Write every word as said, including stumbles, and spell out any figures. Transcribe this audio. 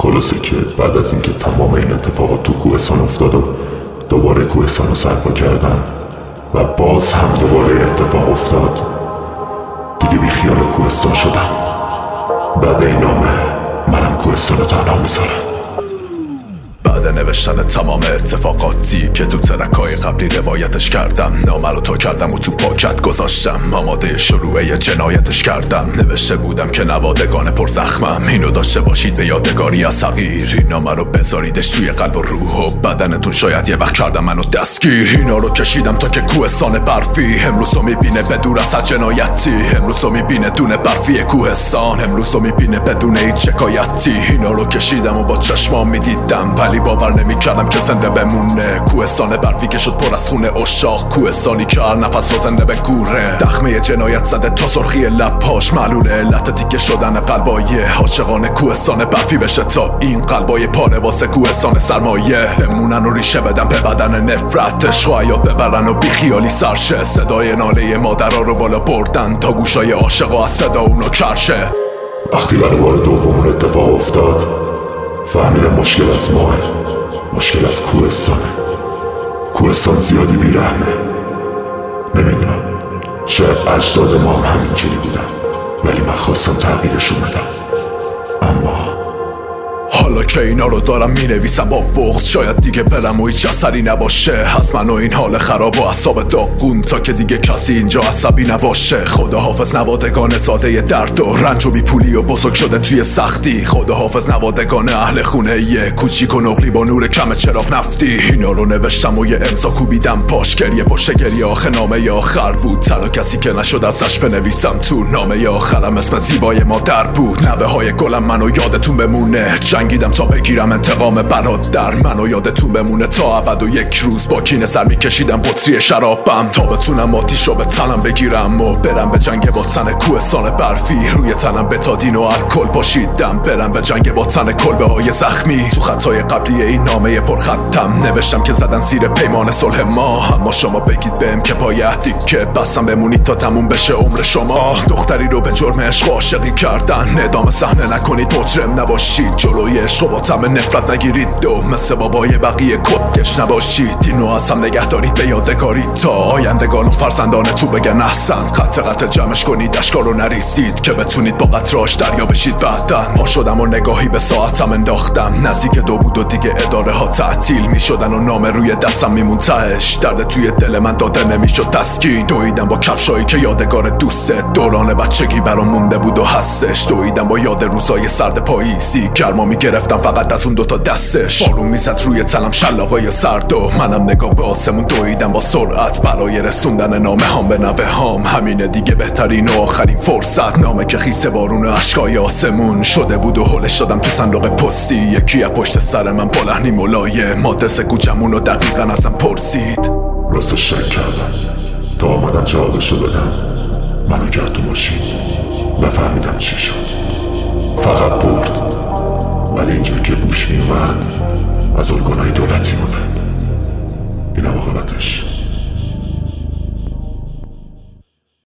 خلاصه که بعد از اینکه تمام این اتفاقات تو کوهستان افتاد و دوباره کوهستان رو سرپا کردن و باز هم دوباره این اتفاق افتاد، دیگه بی خیال کوهستان شدم. بعد این نامه منم کوهستان رو تنها میذارم. بعد نوشتن تمام اتفاقاتی که تو ترکای قبلی روایتش کردم، نامه رو تا کردم و تو پاکت گذاشتم، آماده شروع جنایتش کردم. نوشته بودم که نوادگان پر زخمم اینو داشته باشید به یادگاری از صغیر. این نامه رو بذاریدش توی قلب و روح و بدنتون، شاید یه وقت کردم منو دستگیر. اینا رو کشیدم تا که کوهستان برفی امروز رو میبینه بدور از هر جنایتی. امروز رو میبینه دونه برفی کوهستان، امروز رو میبینه بدون هیچ شکایتی. اینا رو کشیدم و با چشمام میدیدم ولی باور نمی کردم که زنده بمونه. کوهستان برفی که شد پر از خونه اشاق، کوهستانی که هر نفس رو زنده به گوره. دخمه جنایت زده تا سرخی لبهاش، معلول علت تیکه شدن قلبای عاشقان کوهستان برفی بشه تا این قلبای پاره واسه کوهستان سرمایه. بمونن و ریشه بدن به بدن نفرت، عشق و حیات ببرن و بیخیالی سرشه. صدای ناله مادرها رو بالا بردن تا گوشای عاشقا از صدا اونو کرشه. وقتی برای بار دومون اتفاق افتاد فهمیدم مشکل از ماه، مشکل از کوهستانه. کوهستان زیادی بیرحمه. نمیدونم، شاید اجداد ما هم همینجوری بودن ولی من خواستم تغییرشون بدم. اما حالا که اینا رو دارم مینویسم با بغض، شاید دیگه برم و هیچ اثری نباشه از من و این حال خراب و اعصاب داغون، تا که دیگه کسی اینجا عصبی نباشه. خدا حافظ نوادگان ساده درد و رنج و بی پولی و بزرگ شده توی سختی. خدا حافظ نوادگان اهل خونه یه کوچیک و نقلی با نور کم چراغ نفتی. اینا رو نوشتم و یه امضا کوبیدم پاش، گریه پشت گریه آخه نامه آخر بود. تنها کسی که نشد ازش بنویسم تو نامه آخرم اسم زیبای مادر بود. نوه های گلم منو یادتون بمونه، جنگیدم تا بگیرم انتقام برادر. منو یادتون بمونه تا ابد و یک روز با کینه سر میکشیدم بطری شرابم تا بتونم آتیش رو به تنم بگیرم و برم به جنگ با تن کوهستان برفی. روی تنم بتادین و الکل پاشیدم برم به جنگ با تن کلبه های زخمی. تو خطای قبلی این نامه پرخطم نوشتم که زدن زیر پیمان صلح ما، اما شما بگید بهم که پای عهدی که بستم بمونید تا تموم بشه عمر شما. دختری رو به جرم عشق عاشقی کردن، اعدام صحنه نکنید مجرم نباشید، جلوی عشق با طعم نفرت نگیرید و مثل بابای بقیه کتکش نباشید. اینو از هم نگه دارید به یادگاری تا آیندگان و فرزندان تو بگن احسن. خط قطع جمعش کنید اشکار رو نریسید که بتونید با قطراش دریا بشید. بعدن پا شدم و نگاهی به ساعتم انداختم، نزدیک دو بود و دیگه اداره ها تعطیل می شدن و نامه روی دستم میمون تهش. درد توی دل من داده نمیشد تسکین. دویدم با کفشایی که یادگار دوست دوران بچگی برام مونده بود و هستش. دویدم با یاد روزای سرد پاییزی، گرما میگرفتم فقط از اون دوتا دستش. بارون میزد روی تنم شلاقای سرد و منم نگاه به آسمون دویدم با سرعت برای رسوندن نامه هام به نوه هام. همینه دیگه بهترین و آخرین فرصت. نامه که خیس بارون و اشکای آسمون شده بود و هلش دادم تو صندوق پستی. یکی از پشت سر من با لحنی ملایم مادرس کوچمون رو دقیقا ازم پرسید. راستش شک کردم تا آمدم جوابشو بدم. منو کرد تو ماشین نفهمیدم چی شد، فقط برد. ولی اینجور که بوش میومد از ارگانهای دولتی بودن. این عاقبتش.